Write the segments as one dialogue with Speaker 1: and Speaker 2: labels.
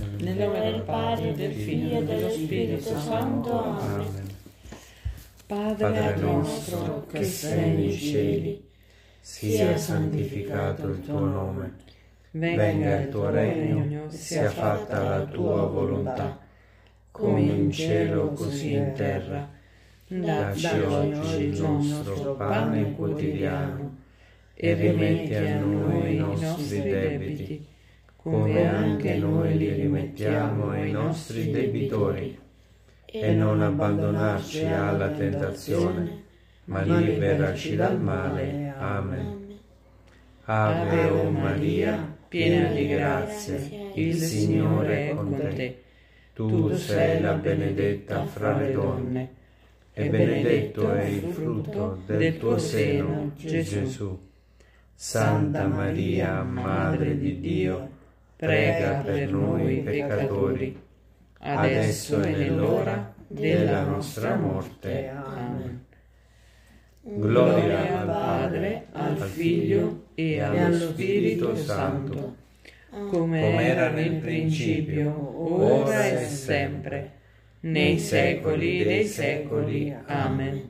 Speaker 1: Nel nome del Padre, del Figlio e dello Spirito Santo. Amen.
Speaker 2: Padre nostro che sei nei cieli, sia santificato il tuo nome. Venga il tuo regno, sia fatta la tua volontà, come in cielo così in terra. Dacci oggi il nostro pane quotidiano e rimetti a noi i nostri debiti, come anche noi li rimettiamo ai nostri debitori. E non abbandonarci alla tentazione, ma liberaci dal male. Amen. Ave o Maria, piena di grazia, il Signore è con te. Tu sei la benedetta fra le donne, e benedetto è il frutto del tuo seno, Gesù. Santa Maria, Madre di Dio, prega per noi peccatori, adesso e nell'ora della nostra morte. Amen. Gloria al Padre, al Figlio e allo Spirito Santo, come era nel principio, ora e sempre, nei secoli dei secoli. Amen.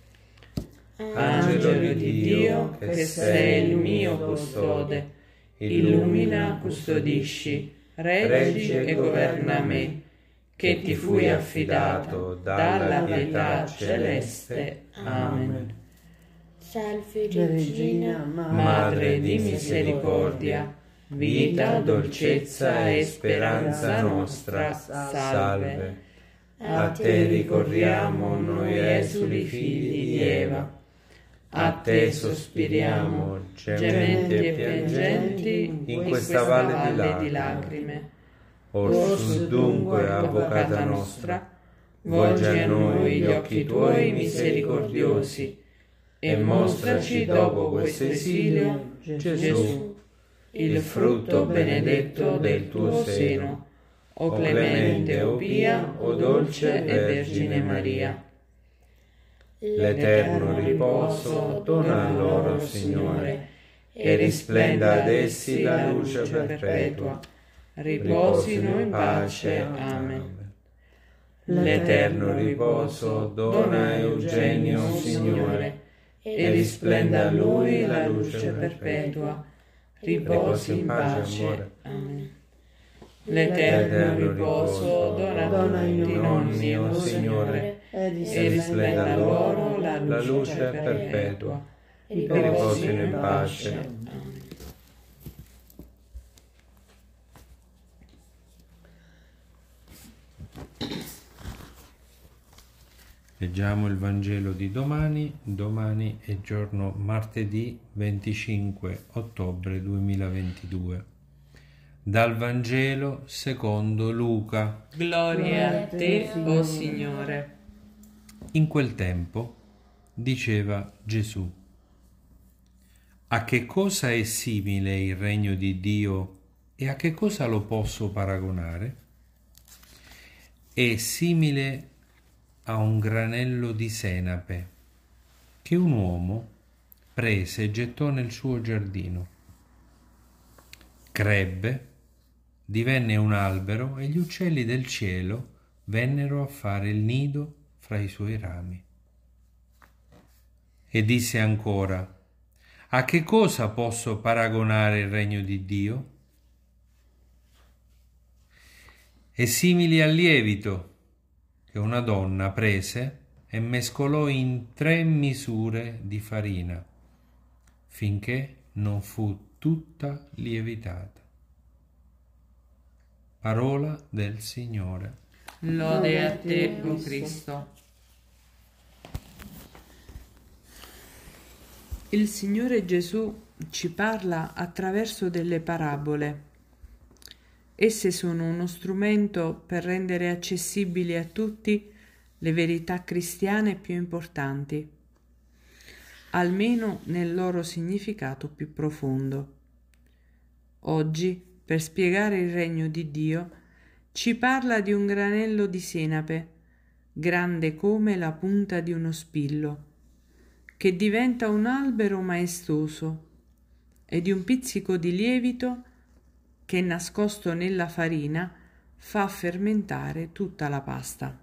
Speaker 2: Angelo di Dio, che sei il mio custode, illumina, custodisci, reggi e governa me, che ti fui affidato dalla pietà celeste. Amen.
Speaker 1: Salve Regina,
Speaker 2: Madre di misericordia, vita, dolcezza e speranza nostra, salve. A te ricorriamo noi esuli figli di Eva, a te sospiriamo, gementi e piangenti, in questa valle di lacrime. Orsù dunque, avvocata nostra, volgi a noi gli occhi tuoi misericordiosi, e mostraci dopo questo esilio Gesù, il frutto benedetto del tuo seno, o clemente, o pia, o dolce e Vergine Maria. L'eterno riposo dona loro, Signore, e risplenda ad essi la luce perpetua. Riposino in pace. Amen. L'eterno riposo dona a Eugenio, Signore, e risplenda a lui la luce perpetua. Riposi in pace. Amen. L'eterno riposo dona a tutti i nonni, o Signore, e risplenda a loro la luce perpetua. Riposino in pace. Amen.
Speaker 3: Leggiamo il Vangelo di domani. Domani è giorno martedì 25 ottobre 2022. Dal Vangelo secondo Luca.
Speaker 1: gloria a te, o Signore.
Speaker 3: In quel tempo diceva Gesù: a che cosa è simile il regno di Dio e a che cosa lo posso paragonare? È simile a un granello di senape che un uomo prese e gettò nel suo giardino. Crebbe, divenne un albero e gli uccelli del cielo vennero a fare il nido fra i suoi rami. E disse ancora: a che cosa posso paragonare il regno di Dio? È simile al lievito che una donna prese e mescolò in 3 misure di farina, finché non fu tutta lievitata. Parola del Signore.
Speaker 1: Lode a te, o Cristo. Il Signore Gesù ci parla attraverso delle parabole. Esse sono uno strumento per rendere accessibili a tutti le verità cristiane più importanti, almeno nel loro significato più profondo. Oggi, per spiegare il regno di Dio, ci parla di un granello di senape, grande come la punta di uno spillo, che diventa un albero maestoso, e di un pizzico di lievito che, nascosto nella farina, fa fermentare tutta la pasta.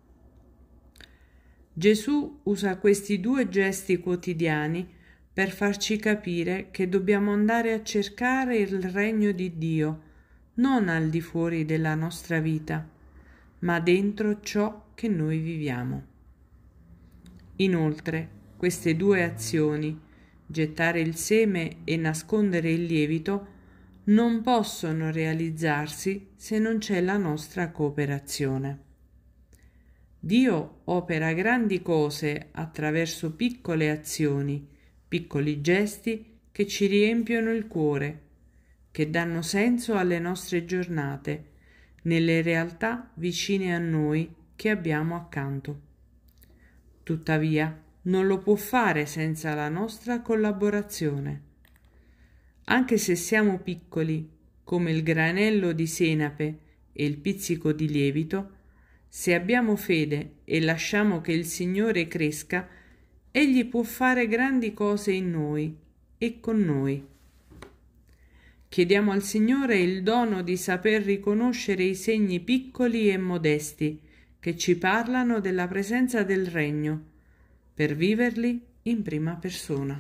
Speaker 1: Gesù usa questi due gesti quotidiani per farci capire che dobbiamo andare a cercare il regno di Dio, non al di fuori della nostra vita, ma dentro ciò che noi viviamo. Inoltre, queste due azioni, gettare il seme e nascondere il lievito, non possono realizzarsi se non c'è la nostra cooperazione. Dio opera grandi cose attraverso piccole azioni, piccoli gesti che ci riempiono il cuore, che danno senso alle nostre giornate, nelle realtà vicine a noi che abbiamo accanto. Tuttavia, non lo può fare senza la nostra collaborazione. Anche se siamo piccoli, come il granello di senape e il pizzico di lievito, se abbiamo fede e lasciamo che il Signore cresca, Egli può fare grandi cose in noi e con noi. Chiediamo al Signore il dono di saper riconoscere i segni piccoli e modesti che ci parlano della presenza del Regno, per viverli in prima persona.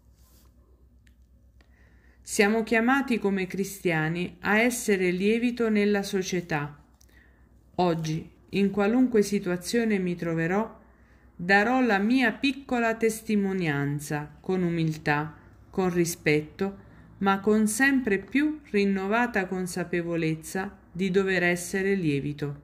Speaker 1: Siamo chiamati come cristiani a essere lievito nella società. Oggi, in qualunque situazione mi troverò, darò la mia piccola testimonianza con umiltà, con rispetto, ma con sempre più rinnovata consapevolezza di dover essere lievito.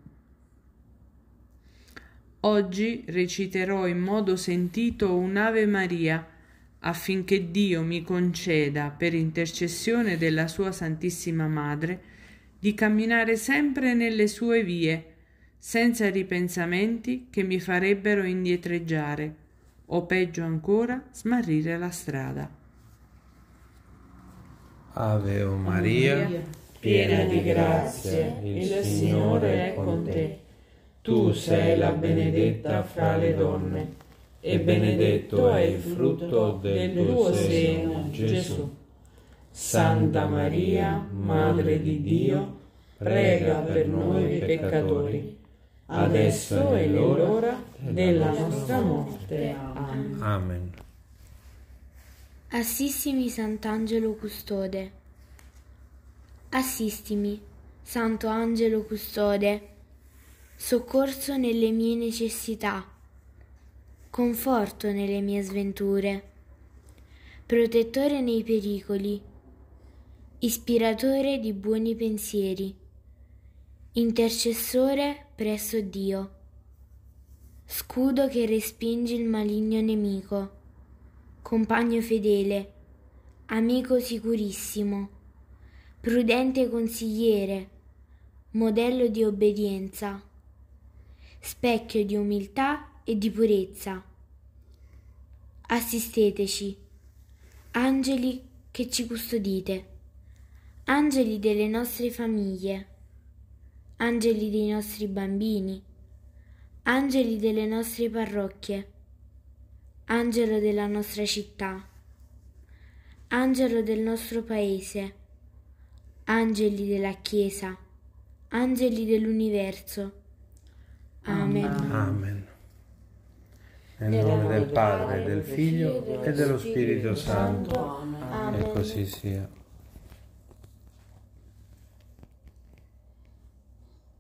Speaker 1: Oggi reciterò in modo sentito un'Ave Maria affinché Dio mi conceda, per intercessione della sua Santissima Madre, di camminare sempre nelle sue vie, senza ripensamenti che mi farebbero indietreggiare o peggio ancora smarrire la strada.
Speaker 3: Ave o Maria,
Speaker 2: piena di grazia, il Signore è con te. Tu sei la benedetta fra le donne, e benedetto è il frutto del tuo seno, Gesù. Santa Maria, Madre di Dio, prega per noi peccatori, adesso è l'ora della nostra morte. Amen.
Speaker 3: Amen.
Speaker 4: Assistimi, Sant'Angelo Custode. Assistimi, Santo Angelo Custode, soccorso nelle mie necessità, conforto nelle mie sventure, protettore nei pericoli, ispiratore di buoni pensieri, intercessore presso Dio, scudo che respinge il maligno nemico, compagno fedele, amico sicurissimo, prudente consigliere, modello di obbedienza, specchio di umiltà e di purezza. Assisteteci, angeli che ci custodite, angeli delle nostre famiglie, angeli dei nostri bambini, angeli delle nostre parrocchie, angelo della nostra città, angelo del nostro paese, angeli della Chiesa, angeli dell'universo. Amen.
Speaker 3: Amen. Nel nome del Padre, del Figlio e dello Spirito Santo. E così sia.